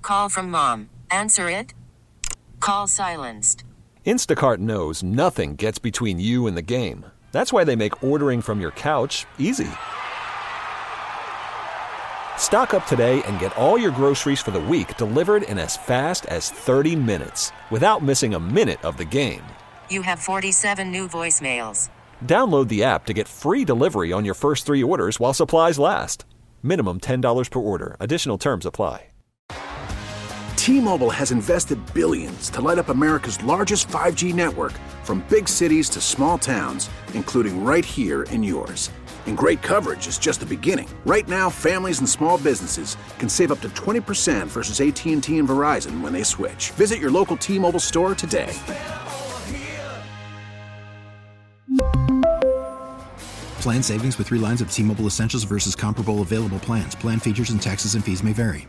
Call from mom. Answer it. Call silenced. Instacart knows nothing gets between you and the game. That's why they make ordering from your couch easy. Stock up today and get all your groceries for the week delivered in as fast as 30 minutes without missing a minute of the game. You have 47 new voicemails. Download the app to get free delivery on your first 3 orders while supplies last. Minimum $10 per order. Additional terms apply. T-Mobile has invested billions to light up America's largest 5G network, from big cities to small towns, including right here in yours. And great coverage is just the beginning. Right now, families and small businesses can save up to 20% versus AT&T and Verizon when they switch. Visit your local T-Mobile store today. Plan savings with 3 lines of T-Mobile Essentials versus comparable available plans. Plan features and taxes and fees may vary.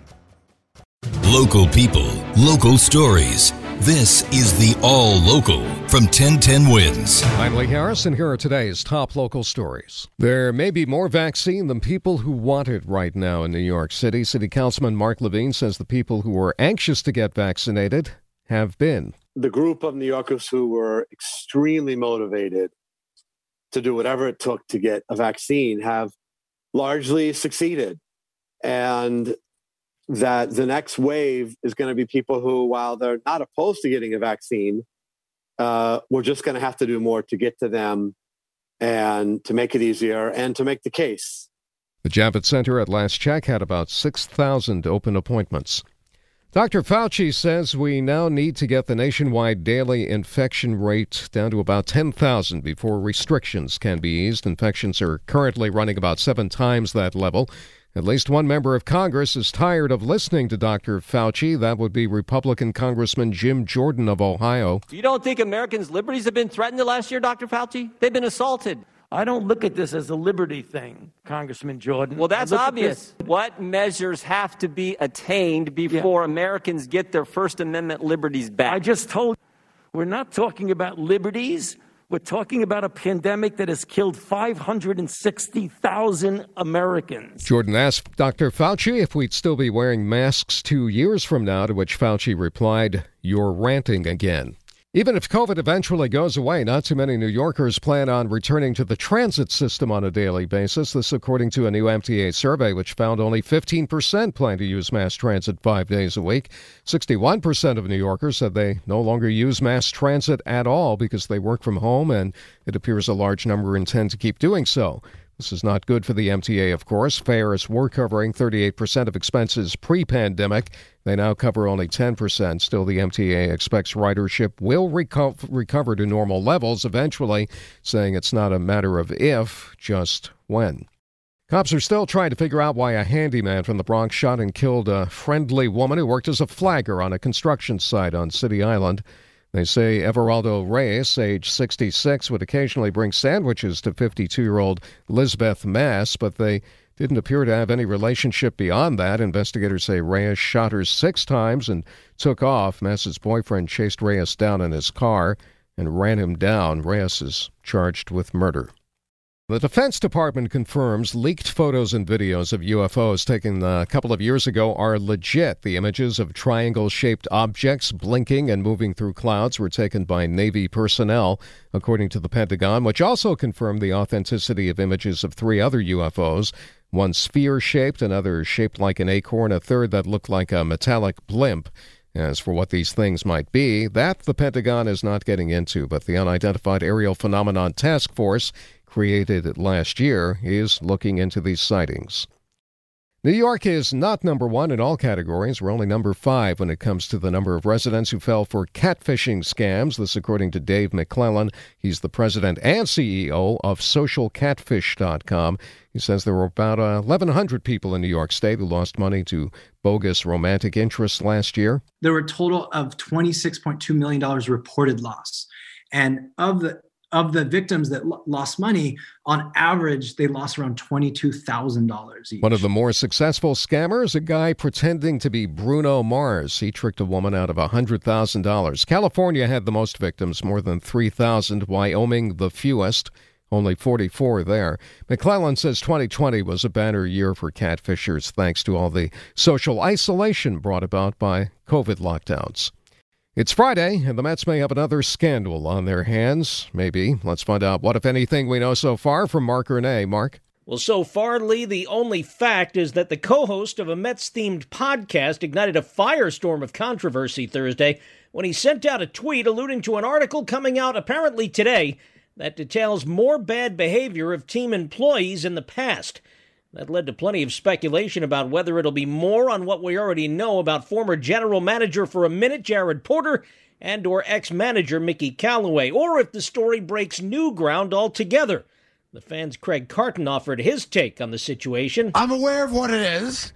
Local people, local stories. This is the All Local from 1010 Wins. I'm Lee Harris, and here are today's top local stories. There may be more vaccine than people who want it right now in New York City. City Councilman Mark Levine says the people who are anxious to get vaccinated have been. The group of New Yorkers who were extremely motivated to do whatever it took to get a vaccine have largely succeeded. And that the next wave is going to be people who, while they're not opposed to getting a vaccine, we're just going to have to do more to get to them and to make it easier and to make the case. The Javits Center at last check had about 6,000 open appointments. Dr. Fauci says we now need to get the nationwide daily infection rate down to about 10,000 before restrictions can be eased. Infections are currently running about 7 times that level. At least one member of Congress is tired of listening to Dr. Fauci. That would be Republican Congressman Jim Jordan of Ohio. You don't think Americans' liberties have been threatened the last year, Dr. Fauci? They've been assaulted. I don't look at this as a liberty thing, Congressman Jordan. Well, that's obvious. What measures have to be attained before Americans get their First Amendment liberties back? I just told you, we're not talking about liberties. We're talking about a pandemic that has killed 560,000 Americans. Jordan asked Dr. Fauci if we'd still be wearing masks 2 years from now, to which Fauci replied, "You're ranting again." Even if COVID eventually goes away, not too many New Yorkers plan on returning to the transit system on a daily basis. This according to a new MTA survey, which found only 15% plan to use mass transit 5 days a week. 61% of New Yorkers said they no longer use mass transit at all because they work from home, and it appears a large number intend to keep doing so. This is not good for the MTA, of course. Fares were covering 38% of expenses pre-pandemic. They now cover only 10%. Still, the MTA expects ridership will recover to normal levels eventually, saying it's not a matter of if, just when. Cops are still trying to figure out why a handyman from the Bronx shot and killed a friendly woman who worked as a flagger on a construction site on City Island. They say Everaldo Reyes, age 66, would occasionally bring sandwiches to 52-year-old Lisbeth Mass, but they didn't appear to have any relationship beyond that. Investigators say Reyes shot her 6 times and took off. Mass's boyfriend chased Reyes down in his car and ran him down. Reyes is charged with murder. The Defense Department confirms leaked photos and videos of UFOs taken a couple of years ago are legit. The images of triangle-shaped objects blinking and moving through clouds were taken by Navy personnel, according to the Pentagon, which also confirmed the authenticity of images of 3 other UFOs, one sphere-shaped, another shaped like an acorn, a third that looked like a metallic blimp. As for what these things might be, that the Pentagon is not getting into, but the Unidentified Aerial Phenomenon Task Force, created last year, is looking into these sightings. New York is not number 1 in all categories. We're only number 5 when it comes to the number of residents who fell for catfishing scams. This according to Dave McClellan. He's the president and CEO of SocialCatfish.com. He says there were about 1,100 people in New York State who lost money to bogus romantic interests last year. There were a total of $26.2 million reported loss. And of the victims that lost money, on average, they lost around $22,000 each. One of the more successful scammers, a guy pretending to be Bruno Mars. He tricked a woman out of $100,000. California had the most victims, more than 3,000. Wyoming, the fewest. only 44 there. McClellan says 2020 was a banner year for catfishers thanks to all the social isolation brought about by COVID lockdowns. It's Friday, and the Mets may have another scandal on their hands. Maybe. Let's find out what, if anything, we know so far from Mark Renee. Mark? Well, so far, Lee, the only fact is that the co-host of a Mets-themed podcast ignited a firestorm of controversy Thursday when he sent out a tweet alluding to an article coming out apparently today that details more bad behavior of team employees in the past. That led to plenty of speculation about whether it'll be more on what we already know about former general manager for a minute, Jared Porter, and or ex-manager Mickey Callaway, or if the story breaks new ground altogether. The Fan's Craig Carton offered his take on the situation. I'm aware of what it is,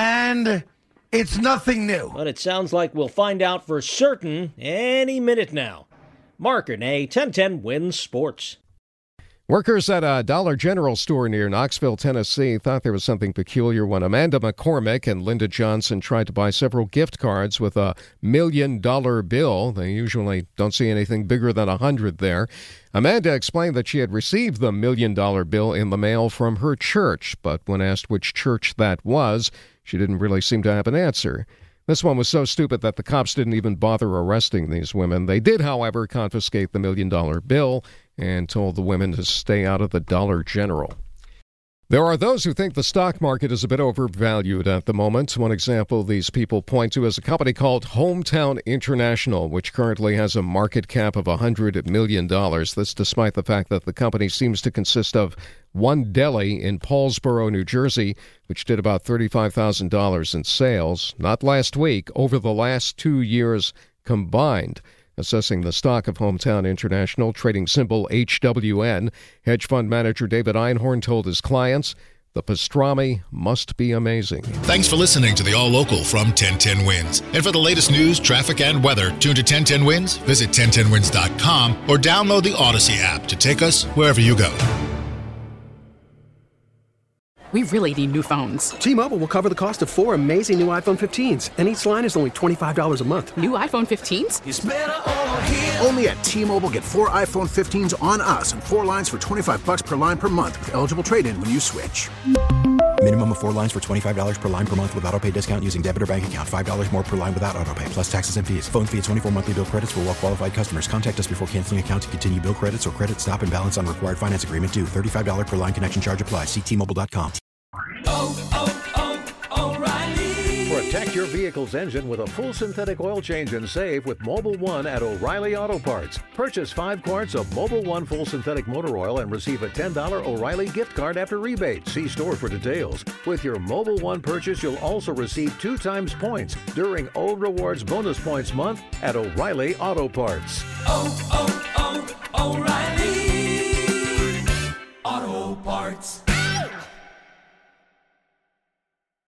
and it's nothing new. But it sounds like we'll find out for certain any minute now. Mark Renee, 1010 Wins Sports. Workers at a Dollar General store near Knoxville, Tennessee, thought there was something peculiar when Amanda McCormick and Linda Johnson tried to buy several gift cards with a $1 million bill. They usually don't see anything bigger than 100 there. Amanda explained that she had received the $1 million bill in the mail from her church, but when asked which church that was, she didn't really seem to have an answer. This one was so stupid that the cops didn't even bother arresting these women. They did, however, confiscate the $1 million bill and told the women to stay out of the Dollar General. There are those who think the stock market is a bit overvalued at the moment. One example these people point to is a company called Hometown International, which currently has a market cap of $100 million. This despite the fact that the company seems to consist of one deli in Paulsboro, New Jersey, which did about $35,000 in sales, not last week, over the last 2 years combined. Assessing the stock of Hometown International, trading symbol HWN, hedge fund manager David Einhorn told his clients, the pastrami must be amazing. Thanks for listening to the All Local from 1010 Wins. And for the latest news, traffic, and weather, tune to 1010 Wins, visit 1010wins.com, or download the Odyssey app to take us wherever you go. We really need new phones. T-Mobile will cover the cost of 4 amazing new iPhone 15s, and each line is only $25 a month. New iPhone 15s? It's better over here. Only at T-Mobile, get 4 iPhone 15s on us and 4 lines for $25 per line per month with eligible trade-in when you switch. Minimum of 4 lines for $25 per line per month with autopay discount using debit or bank account. $5 more per line without autopay, plus taxes and fees. Phone fee at 24 monthly bill credits for well-qualified customers. Contact us before canceling account to continue bill credits or credit stop and balance on required finance agreement due. $35 per line connection charge applies. See T-Mobile.com. O'Reilly. Protect your vehicle's engine with a full synthetic oil change and save with Mobil 1 at O'Reilly Auto Parts. Purchase 5 quarts of Mobil 1 full synthetic motor oil and receive a $10 O'Reilly gift card after rebate. See store for details. With your Mobil 1 purchase, you'll also receive 2 times points during O Rewards Bonus Points Month at O'Reilly Auto Parts. O'Reilly Auto Parts.